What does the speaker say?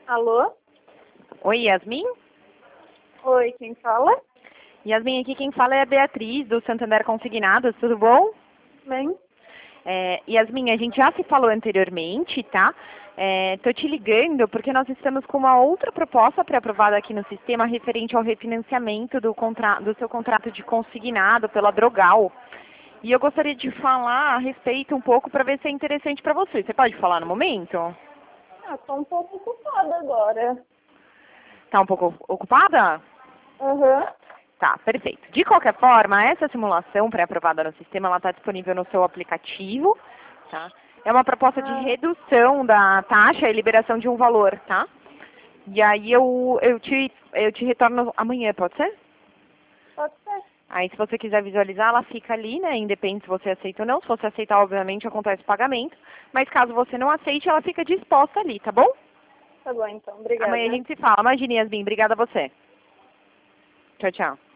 Alô? Oi, Yasmin? Oi, quem fala? Yasmin, aqui quem fala é a Beatriz, do Santander Consignados, tudo bom? Bem? Yasmin, a gente já se falou anteriormente, tá? Tô te ligando porque nós estamos com uma outra proposta pré-aprovada aqui no sistema referente ao refinanciamento do seu contrato de consignado pela Drogal. E eu gostaria de falar a respeito um pouco para ver se é interessante para você. Você pode falar no momento? Tô um pouco ocupada agora. Tá um pouco ocupada? Aham. Tá, perfeito. De qualquer forma, essa simulação pré-aprovada no sistema, ela está disponível no seu aplicativo, tá? É uma proposta de redução da taxa e liberação de um valor, tá? E aí eu te retorno amanhã, pode ser? Pode ser. Aí se você quiser visualizar, ela fica ali, né? Independente se você aceita ou não. Se você aceitar, obviamente, acontece o pagamento. Mas caso você não aceite, ela fica disposta ali, tá bom? Tá bom, então. Amanhã a Obrigada. gente se fala. Imagine, Yasmin. Obrigada a você. Tchau, tchau.